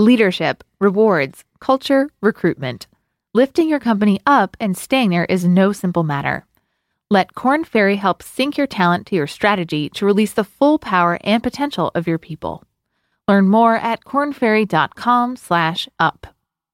Leadership, rewards, culture, recruitment. Lifting your company up and staying there is no simple matter. Let Korn Ferry help sync your talent to your strategy to release the full power and potential of your people. Learn more at kornferry.com/up.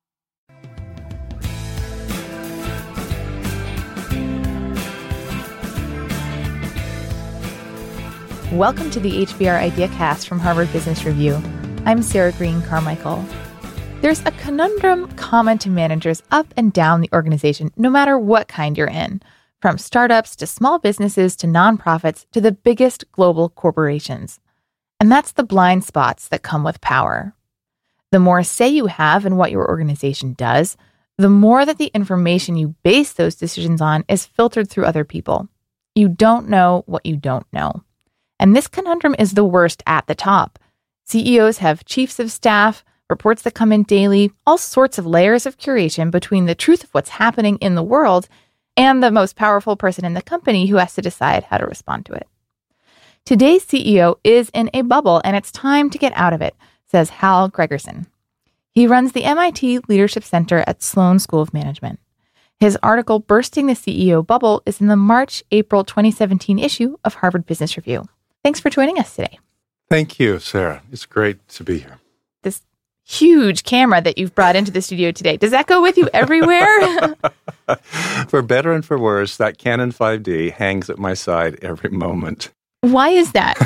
Welcome to the HBR IdeaCast from Harvard Business Review. I'm Sarah Green Carmichael. There's a conundrum common to managers up and down the organization, no matter what kind you're in, from startups to small businesses to nonprofits to the biggest global corporations. And that's the blind spots that come with power. The more say you have in what your organization does, the more that the information you base those decisions on is filtered through other people. You don't know what you don't know. And this conundrum is the worst at the top. CEOs have chiefs of staff, reports that come in daily, all sorts of layers of curation between the truth of what's happening in the world and the most powerful person in the company who has to decide how to respond to it. Today's CEO is in a bubble, and it's time to get out of it, says Hal Gregersen. He runs the MIT Leadership Center at Sloan School of Management. His article, Bursting the CEO Bubble, is in the March-April 2017 issue of Harvard Business Review. Thanks for joining us today. Thank you, Sarah. It's great to be here. This huge camera that you've brought into the studio today, does that go with you everywhere? For better and for worse, that Canon 5D hangs at my side every moment. Why is that?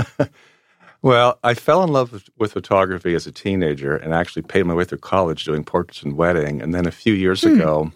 Well, I fell in love with photography as a teenager and actually paid my way through college doing portraits and wedding. And then a few years ago,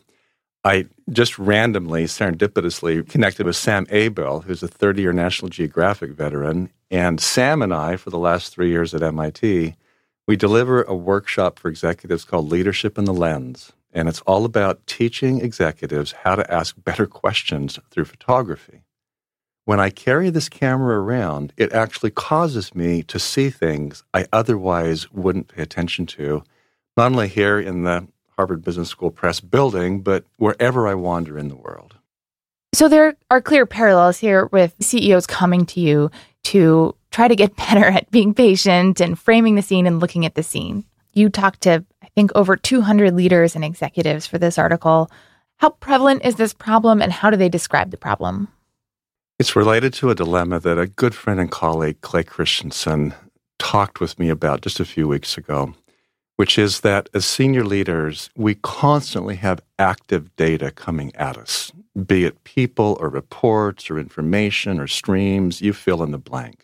I just randomly, serendipitously connected with Sam Abell, who's a 30-year National Geographic veteran. And Sam and I, for the last 3 years at MIT, we deliver a workshop for executives called Leadership in the Lens. And it's all about teaching executives how to ask better questions through photography. When I carry this camera around, it actually causes me to see things I otherwise wouldn't pay attention to, not only here in the Harvard Business School Press building, but wherever I wander in the world. So there are clear parallels here with CEOs coming to you to try to get better at being patient and framing the scene and looking at the scene. You talked to, I think, over 200 leaders and executives for this article. How prevalent is this problem, and how do they describe the problem? It's related to a dilemma that a good friend and colleague, Clay Christensen, talked with me about just a few weeks ago, which is that as senior leaders, we constantly have active data coming at us, be it people or reports or information or streams, you fill in the blank.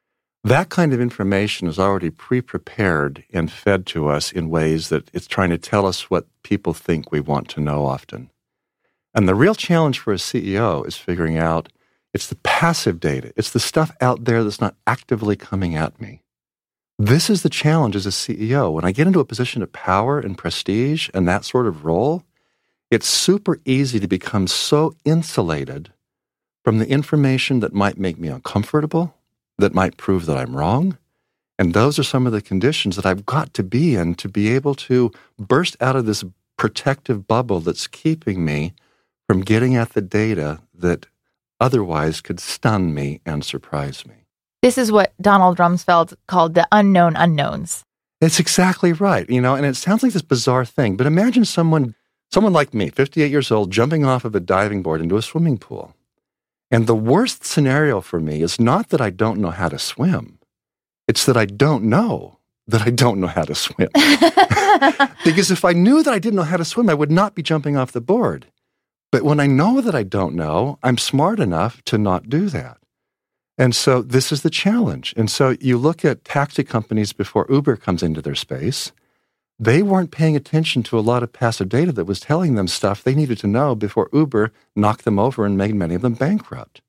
That kind of information is already pre-prepared and fed to us in ways that it's trying to tell us what people think we want to know often. And the real challenge for a CEO is figuring out it's the passive data. It's the stuff out there that's not actively coming at me. This is the challenge as a CEO. When I get into a position of power and prestige and that sort of role, it's super easy to become so insulated from the information that might make me uncomfortable, that might prove that I'm wrong. And those are some of the conditions that I've got to be in to be able to burst out of this protective bubble that's keeping me from getting at the data that otherwise could stun me and surprise me. This is what Donald Rumsfeld called the unknown unknowns. It's exactly right, and it sounds like this bizarre thing, but imagine someone like me, 58 years old, jumping off of a diving board into a swimming pool. And the worst scenario for me is not that I don't know how to swim. It's that I don't know how to swim. Because if I knew that I didn't know how to swim, I would not be jumping off the board. But when I know that I don't know, I'm smart enough to not do that. And so this is the challenge. And so you look at taxi companies before Uber comes into their space, they weren't paying attention to a lot of passive data that was telling them stuff they needed to know before Uber knocked them over and made many of them bankrupt.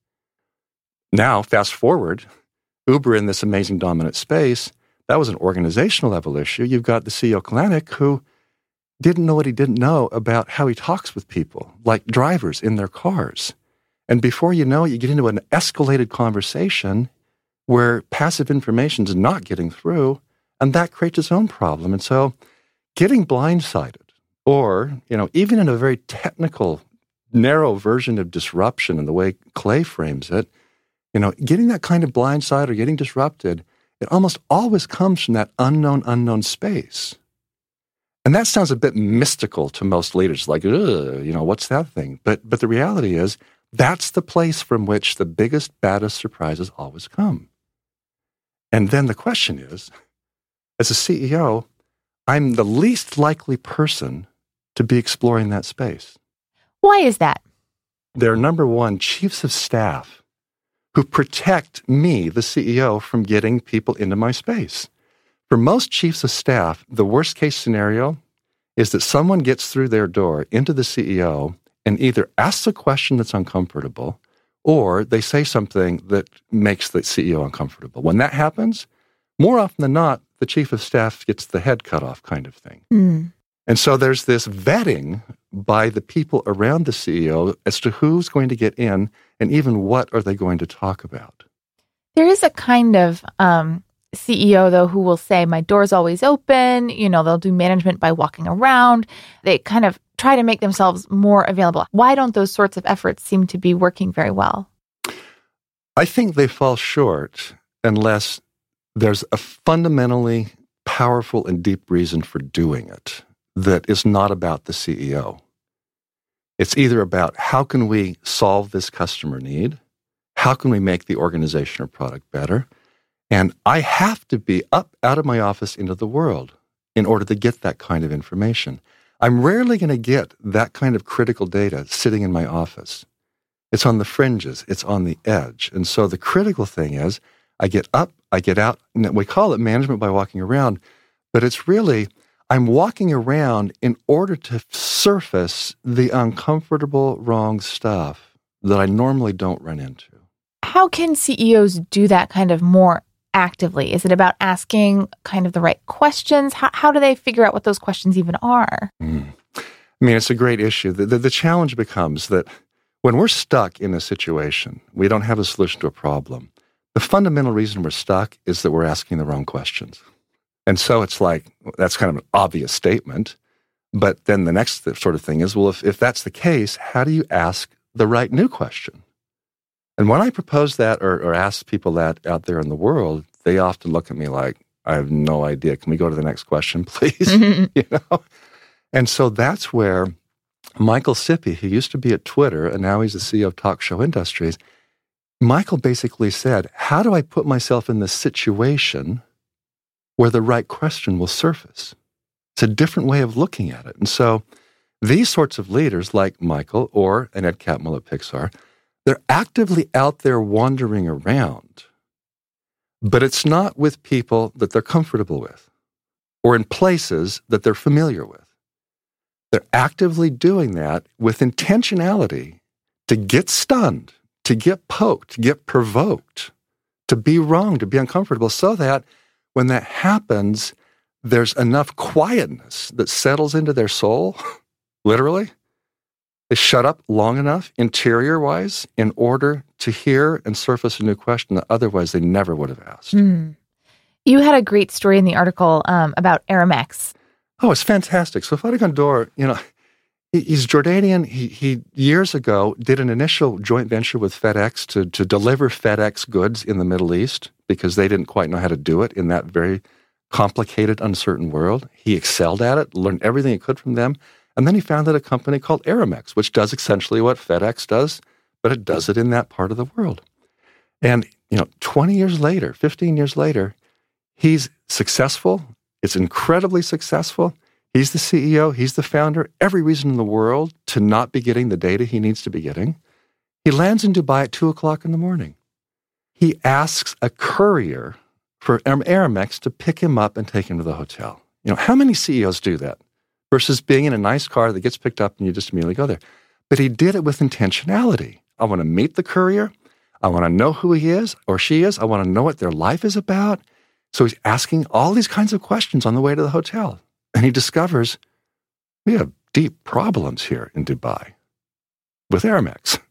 Now, fast forward, Uber in this amazing dominant space, that was an organizational level issue. You've got the CEO Kalanick who didn't know what he didn't know about how he talks with people, like drivers in their cars. And before you know it, you get into an escalated conversation where passive information is not getting through, and that creates its own problem. And so getting blindsided, or, even in a very technical, narrow version of disruption in the way Clay frames it, getting that kind of blindside or getting disrupted it almost always comes from that unknown space. And that sounds a bit mystical to most leaders, like, what's that thing? But the reality is, that's the place from which the biggest, baddest surprises always come. And then the question is, as a CEO, I'm the least likely person to be exploring that space. Why is that? There are, number one, chiefs of staff who protect me, the CEO, from getting people into my space. For most chiefs of staff, the worst case scenario is that someone gets through their door into the CEO and either asks a question that's uncomfortable or they say something that makes the CEO uncomfortable. When that happens, more often than not, the chief of staff gets the head cut off kind of thing. Mm. And so there's this vetting by the people around the CEO as to who's going to get in and even what are they going to talk about. There is a kind of CEO, though, who will say, my door's always open. They'll do management by walking around. They kind of try to make themselves more available. Why don't those sorts of efforts seem to be working very well? I think they fall short unless there's a fundamentally powerful and deep reason for doing it that is not about the CEO. It's either about how can we solve this customer need? How can we make the organization or product better? And I have to be up out of my office into the world in order to get that kind of information. I'm rarely going to get that kind of critical data sitting in my office. It's on the fringes. It's on the edge. And so the critical thing is I get up, I get out. And we call it management by walking around, but it's really I'm walking around in order to surface the uncomfortable, wrong stuff that I normally don't run into. How can CEOs do that kind of more actively? Is it about asking kind of the right questions? How do they figure out what those questions even are? It's a great issue. The challenge becomes that when we're stuck in a situation, we don't have a solution to a problem. The fundamental reason we're stuck is that we're asking the wrong questions. And so it's like, that's kind of an obvious statement. But then the next sort of thing is, well, if that's the case, how do you ask the right new question? And when I propose that or ask people that out there in the world, they often look at me like, I have no idea. Can we go to the next question, please? And so that's where Michael Sippy, who used to be at Twitter, and now he's the CEO of Talk Show Industries, Michael basically said, how do I put myself in this situation where the right question will surface? It's a different way of looking at it. And so these sorts of leaders like Michael or an Ed Catmull at Pixar, they're actively out there wandering around, but it's not with people that they're comfortable with or in places that they're familiar with. They're actively doing that with intentionality to get stunned, to get poked, to get provoked, to be wrong, to be uncomfortable, so that when that happens, there's enough quietness that settles into their soul, literally. They shut up long enough, interior-wise, in order to hear and surface a new question that otherwise they never would have asked. You had a great story in the article about Aramex. Oh, it's fantastic. So Fatih Gondor, he's Jordanian. He years ago did an initial joint venture with FedEx to deliver FedEx goods in the Middle East because they didn't quite know how to do it in that very complicated, uncertain world. He excelled at it, learned everything he could from them. And then he founded a company called Aramex, which does essentially what FedEx does, but it does it in that part of the world. And, 20 years later, 15 years later, he's successful. It's incredibly successful. He's the CEO. He's the founder. Every reason in the world to not be getting the data he needs to be getting. He lands in Dubai at 2:00 in the morning. He asks a courier for Aramex to pick him up and take him to the hotel. How many CEOs do that? Versus being in a nice car that gets picked up and you just immediately go there. But he did it with intentionality. I want to meet the courier. I want to know who he is or she is. I want to know what their life is about. So he's asking all these kinds of questions on the way to the hotel. And he discovers we have deep problems here in Dubai with Aramex.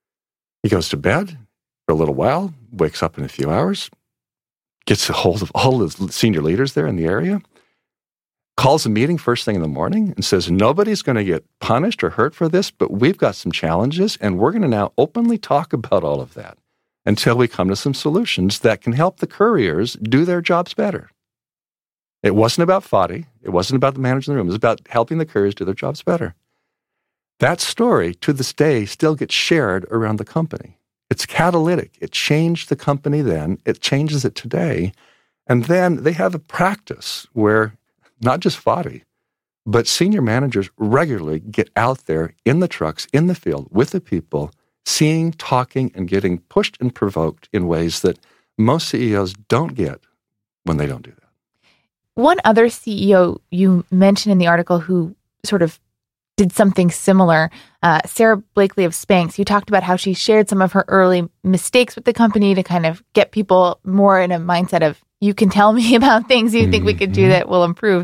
He goes to bed for a little while, wakes up in a few hours, gets a hold of all the senior leaders there in the area, calls a meeting first thing in the morning and says, nobody's going to get punished or hurt for this, but we've got some challenges, and we're going to now openly talk about all of that. until we come to some solutions that can help the couriers do their jobs better. It wasn't about Fadi. It wasn't about the manager in the room. It was about helping the couriers do their jobs better. That story, to this day, still gets shared around the company. It's catalytic. It changed the company then. It changes it today. And then they have a practice where not just Fadi, but senior managers regularly get out there in the trucks, in the field, with the people, seeing, talking, and getting pushed and provoked in ways that most CEOs don't get when they don't do that. One other CEO you mentioned in the article who sort of did something similar, Sarah Blakely of Spanx. You talked about how she shared some of her early mistakes with the company to kind of get people more in a mindset of, you can tell me about things you think we could do that will improve.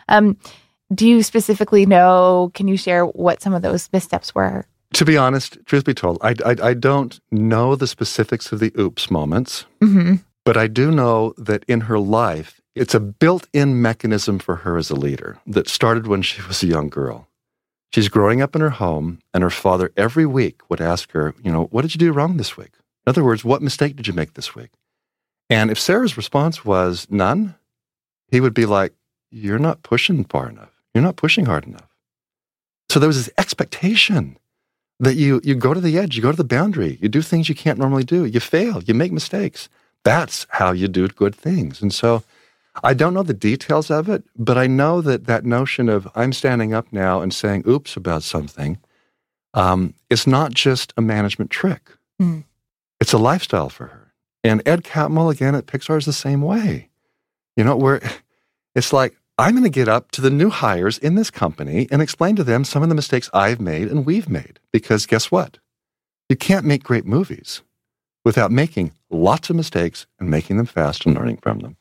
Do you specifically know, can you share what some of those missteps were? To be honest, truth be told, I don't know the specifics of the oops moments, but I do know that in her life, it's a built-in mechanism for her as a leader that started when she was a young girl. She's growing up in her home, and her father every week would ask her, what did you do wrong this week? In other words, what mistake did you make this week? And if Sarah's response was none, he would be like, you're not pushing far enough. You're not pushing hard enough. So there was this expectation that you go to the edge, you go to the boundary, you do things you can't normally do, you fail, you make mistakes. That's how you do good things. And so I don't know the details of it, but I know that notion of I'm standing up now and saying oops about something is not just a management trick. It's a lifestyle for her. And Ed Catmull, again, at Pixar is the same way. Where it's like, I'm going to get up to the new hires in this company and explain to them some of the mistakes I've made and we've made. Because guess what? You can't make great movies without making lots of mistakes and making them fast and learning from them.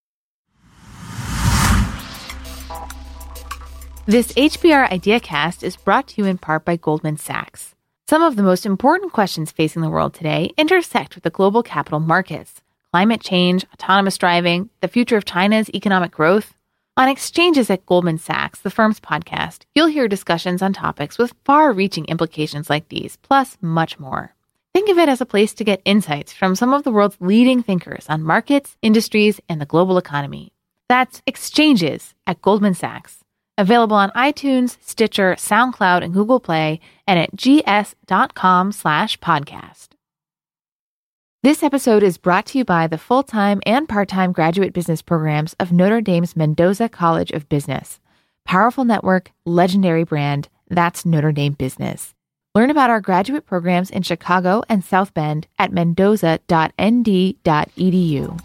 This HBR IdeaCast is brought to you in part by Goldman Sachs. Some of the most important questions facing the world today intersect with the global capital markets: climate change, autonomous driving, the future of China's economic growth. On Exchanges at Goldman Sachs, the firm's podcast, you'll hear discussions on topics with far-reaching implications like these, plus much more. Think of it as a place to get insights from some of the world's leading thinkers on markets, industries, and the global economy. That's Exchanges at Goldman Sachs. Available on iTunes, Stitcher, SoundCloud, and Google Play, and at gs.com/podcast. This episode is brought to you by the full-time and part-time graduate business programs of Notre Dame's Mendoza College of Business. Powerful network, legendary brand, that's Notre Dame Business. Learn about our graduate programs in Chicago and South Bend at mendoza.nd.edu.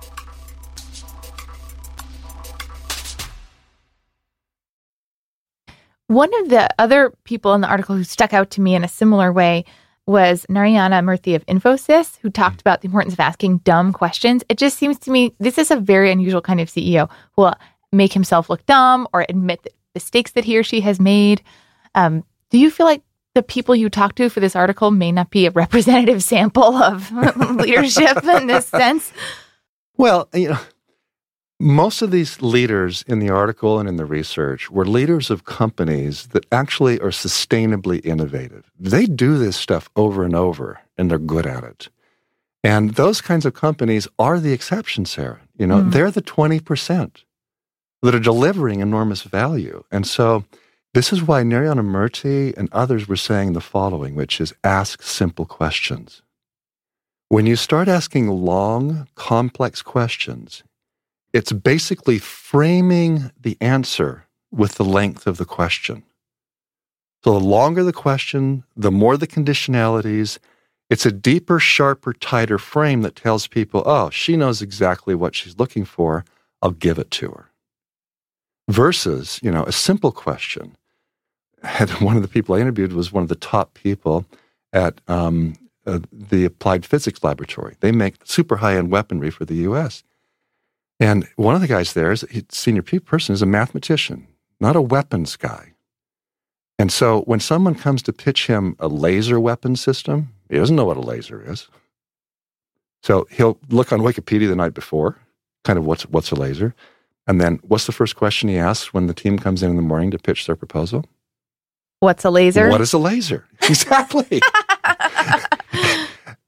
One of the other people in the article who stuck out to me in a similar way was Narayana Murthy of Infosys, who talked about the importance of asking dumb questions. It just seems to me this is a very unusual kind of CEO who will make himself look dumb or admit the mistakes that he or she has made. Do you feel like the people you talk to for this article may not be a representative sample of leadership in this sense? Well, most of these leaders in the article and in the research were leaders of companies that actually are sustainably innovative. They do this stuff over and over, and they're good at it. And those kinds of companies are the exception, Sarah. They're the 20% that are delivering enormous value. And so this is why Narayana Murthy and others were saying the following, which is ask simple questions. When you start asking long, complex questions, it's basically framing the answer with the length of the question. So the longer the question, the more the conditionalities. It's a deeper, sharper, tighter frame that tells people, oh, she knows exactly what she's looking for. I'll give it to her. Versus, a simple question. One of the people I interviewed was one of the top people at the Applied Physics Laboratory. They make super high-end weaponry for the U.S., and one of the guys there, senior person, is a mathematician, not a weapons guy. And so when someone comes to pitch him a laser weapon system, he doesn't know what a laser is. So he'll look on Wikipedia the night before, kind of what's a laser. And then what's the first question he asks when the team comes in the morning to pitch their proposal? What's a laser? What is a laser? Exactly.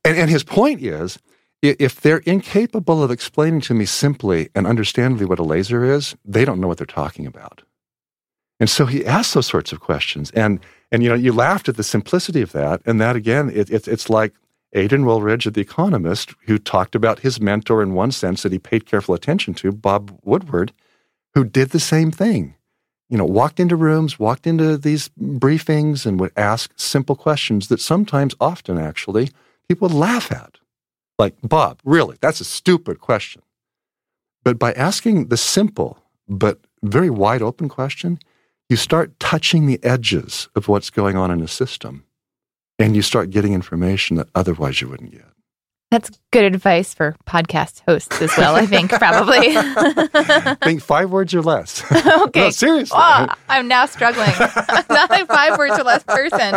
And his point is, if they're incapable of explaining to me simply and understandably what a laser is, they don't know what they're talking about. And so he asks those sorts of questions. And you laughed at the simplicity of that. And that, again, it's like Adrian Woolridge at The Economist, who talked about his mentor in one sense that he paid careful attention to, Bob Woodward, who did the same thing. Walked into rooms, walked into these briefings, and would ask simple questions that sometimes, often actually, people would laugh at. Like, Bob, really, that's a stupid question. But by asking the simple but very wide open question, you start touching the edges of what's going on in a system, and you start getting information that otherwise you wouldn't get. That's good advice for podcast hosts as well, I think, probably. Think 5 words or less. Okay. No, seriously. Oh, I'm now struggling. I'm not a 5 words or less person.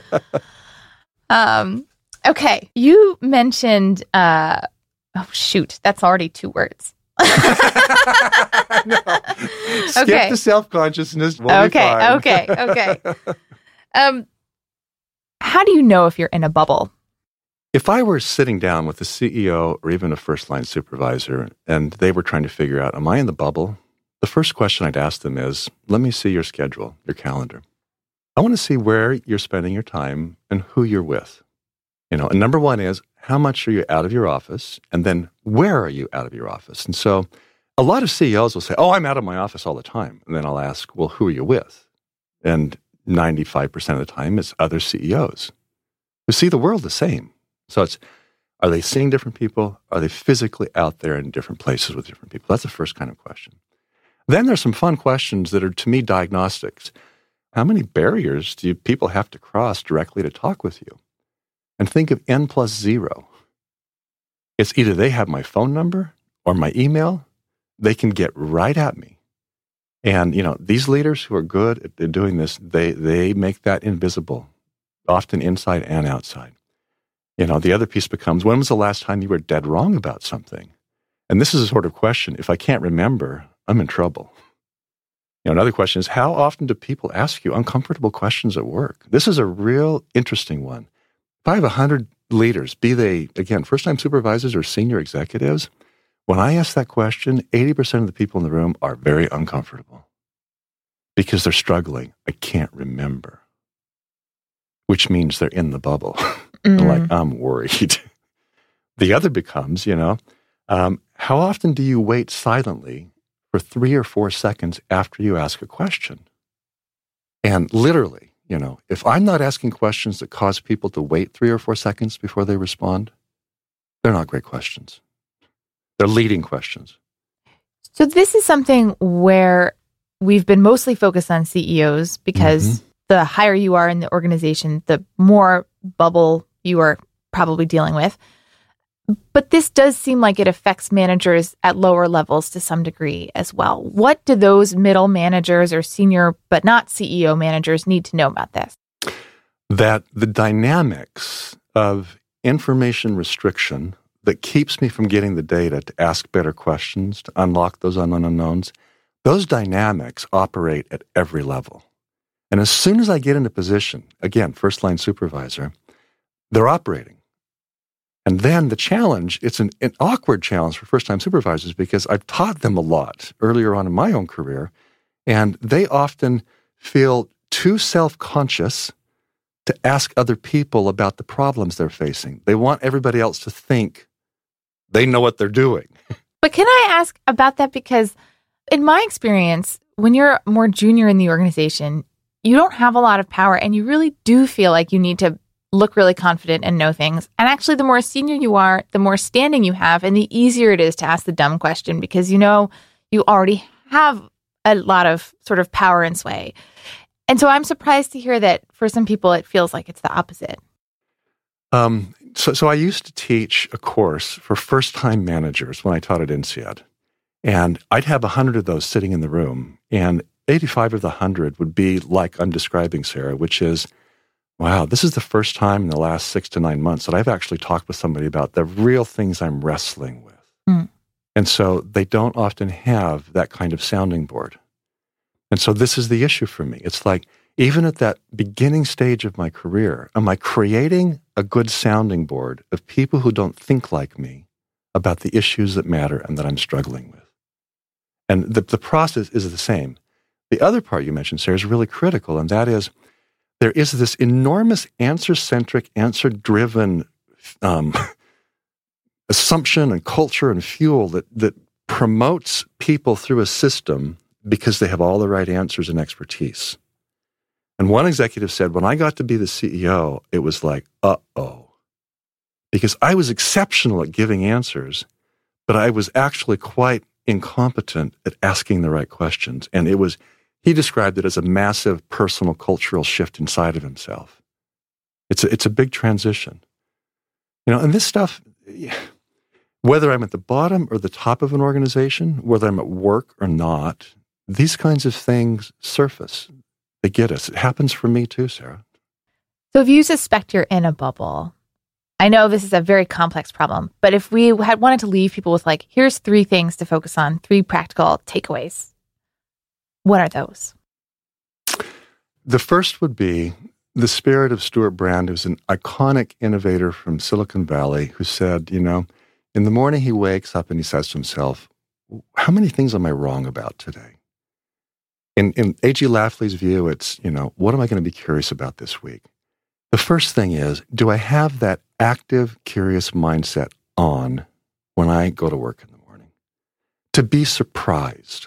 Okay. You mentioned, that's already 2 words. No. Skip the self-consciousness. We'll be fine. Okay. How do you know if you're in a bubble? If I were sitting down with a CEO or even a first-line supervisor and they were trying to figure out, am I in the bubble? The first question I'd ask them is, let me see your schedule, your calendar. I want to see where you're spending your time and who you're with. And number one is, how much are you out of your office? And then where are you out of your office? And so a lot of CEOs will say, oh, I'm out of my office all the time. And then I'll ask, well, who are you with? And 95% of the time, it's other CEOs who see the world the same. So are they seeing different people? Are they physically out there in different places with different people? That's the first kind of question. Then there's some fun questions that are, to me, diagnostics. How many barriers do people have to cross directly to talk with you? And think of N+0. It's either they have my phone number or my email. They can get right at me. And, these leaders who are good at doing this, they make that invisible, often inside and outside. The other piece becomes, when was the last time you were dead wrong about something? And this is a sort of question, if I can't remember, I'm in trouble. Another question is, how often do people ask you uncomfortable questions at work? This is a real interesting one. If I have 100 leaders, be they, again, first-time supervisors or senior executives, when I ask that question, 80% of the people in the room are very uncomfortable because they're struggling. I can't remember, which means they're in the bubble. Like, I'm worried. The other becomes, how often do you wait silently for 3 or 4 seconds after you ask a question? And literally, if I'm not asking questions that cause people to wait 3 or 4 seconds before they respond, they're not great questions. They're leading questions. So this is something where we've been mostly focused on CEOs because the higher you are in the organization, the more bubble you are probably dealing with. But this does seem like it affects managers at lower levels to some degree as well. What do those middle managers or senior but not CEO managers need to know about this? That the dynamics of information restriction that keeps me from getting the data to ask better questions, to unlock those unknown unknowns, those dynamics operate at every level. And as soon as I get in a position, again, first-line supervisor, they're operating. And then the challenge, it's an awkward challenge for first-time supervisors because I've taught them a lot earlier on in my own career, and they often feel too self-conscious to ask other people about the problems they're facing. They want everybody else to think they know what they're doing. But can I ask about that? Because in my experience, when you're more junior in the organization, you don't have a lot of power, and you really do feel like you need to look really confident and know things. And actually, the more senior you are, the more standing you have, and the easier it is to ask the dumb question because you already have a lot of sort of power and sway. And so I'm surprised to hear that for some people, it feels like it's the opposite. So I used to teach a course for first-time managers when I taught at INSEAD. And I'd have 100 of those sitting in the room, and 85 of the 100 would be like I'm describing, Sarah, which is, wow, this is the first time in the last 6 to 9 months that I've actually talked with somebody about the real things I'm wrestling with. And so they don't often have that kind of sounding board. And so this is the issue for me. It's like, even at that beginning stage of my career, am I creating a good sounding board of people who don't think like me about the issues that matter and that I'm struggling with? And the process is the same. The other part you mentioned, Sarah, is really critical, and that is there is this enormous answer-centric, answer-driven assumption and culture and fuel that promotes people through a system because they have all the right answers and expertise. And one executive said, when I got to be the CEO, it was like, uh-oh. Because I was exceptional at giving answers, but I was actually quite incompetent at asking the right questions. And he described it as a massive personal cultural shift inside of himself. It's a big transition. And this stuff, whether I'm at the bottom or the top of an organization, whether I'm at work or not, these kinds of things surface. They get us. It happens for me too, Sarah. So if you suspect you're in a bubble, I know this is a very complex problem, but if we had wanted to leave people with here's 3 things to focus on, 3 practical takeaways, what are those? The first would be the spirit of Stuart Brand, who's an iconic innovator from Silicon Valley, who said, in the morning he wakes up and he says to himself, how many things am I wrong about today? In A.G. Lafley's view, it's, what am I going to be curious about this week? The first thing is, do I have that active, curious mindset on when I go to work in the morning? To be surprised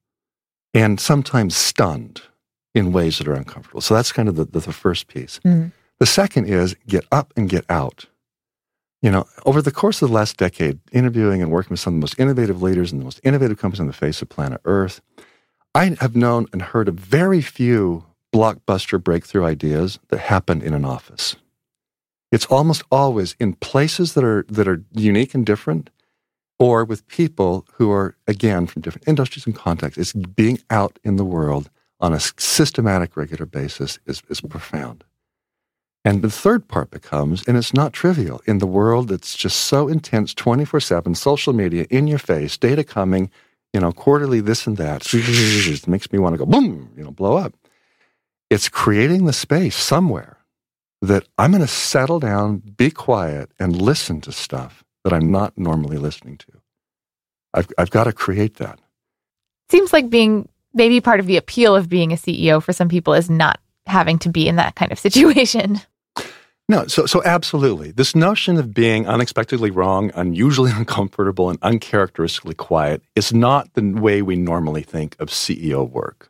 and sometimes stunned in ways that are uncomfortable. So that's kind of the first piece. Mm-hmm. The second is get up and get out. Over the course of the last decade, interviewing and working with some of the most innovative leaders and the most innovative companies on the face of planet Earth, I have known and heard of very few blockbuster breakthrough ideas that happened in an office. It's almost always in places that are unique and different, or with people who are, again, from different industries and contexts. It's being out in the world on a systematic, regular basis is profound. And the third part becomes, and it's not trivial, in the world that's just so intense, 24/7, social media, in your face, data coming, quarterly this and that, it makes me want to go boom, blow up. It's creating the space somewhere that I'm going to settle down, be quiet, and listen to stuff that I'm not normally listening to. I've got to create that. Seems like maybe part of the appeal of being a CEO for some people is not having to be in that kind of situation. No, so absolutely. This notion of being unexpectedly wrong, unusually uncomfortable, and uncharacteristically quiet is not the way we normally think of CEO work.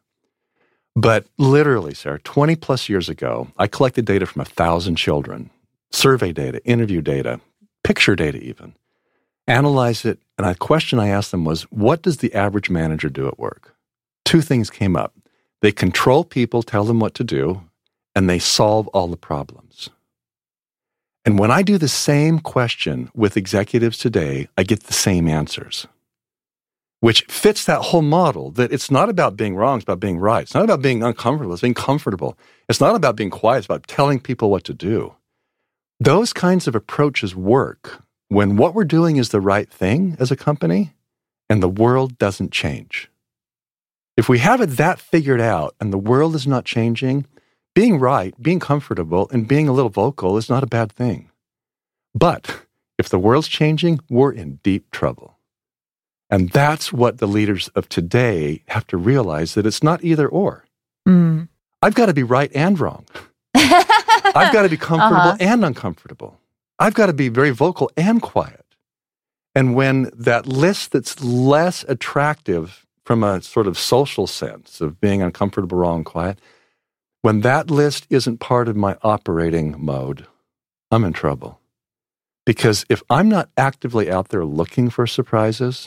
But literally, Sarah, 20 plus years ago, I collected data from 1,000 children, survey data, interview data, picture data even, analyzed it, and a question I asked them was, what does the average manager do at work? 2 things came up. They control people, tell them what to do, and they solve all the problems. And when I do the same question with executives today, I get the same answers, which fits that whole model that it's not about being wrong, it's about being right. It's not about being uncomfortable, it's being comfortable. It's not about being quiet, it's about telling people what to do. Those kinds of approaches work when what we're doing is the right thing as a company and the world doesn't change. If we have it that figured out and the world is not changing, being right, being comfortable, and being a little vocal is not a bad thing. But if the world's changing, we're in deep trouble. And that's what the leaders of today have to realize, that it's not either or. Mm. I've got to be right and wrong. I've got to be comfortable and uncomfortable. I've got to be very vocal and quiet. And when that list that's less attractive from a sort of social sense of being uncomfortable, wrong, quiet, when that list isn't part of my operating mode, I'm in trouble. Because if I'm not actively out there looking for surprises,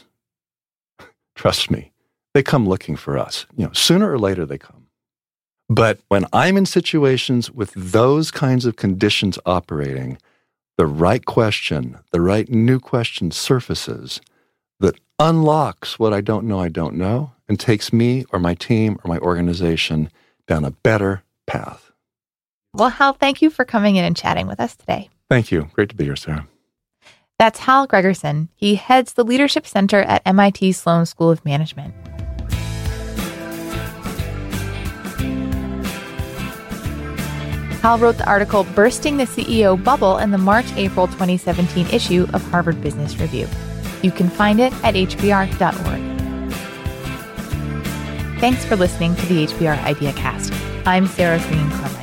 trust me, they come looking for us. Sooner or later they come. But when I'm in situations with those kinds of conditions operating, the right question, the right new question surfaces that unlocks what I don't know, and takes me or my team or my organization down a better path. Well, Hal, thank you for coming in and chatting with us today. Thank you. Great to be here, Sarah. That's Hal Gregersen. He heads the Leadership Center at MIT Sloan School of Management. Hal wrote the article Bursting the CEO Bubble in the March-April 2017 issue of Harvard Business Review. You can find it at hbr.org. Thanks for listening to the HBR IdeaCast. I'm Sarah Green Carmichael.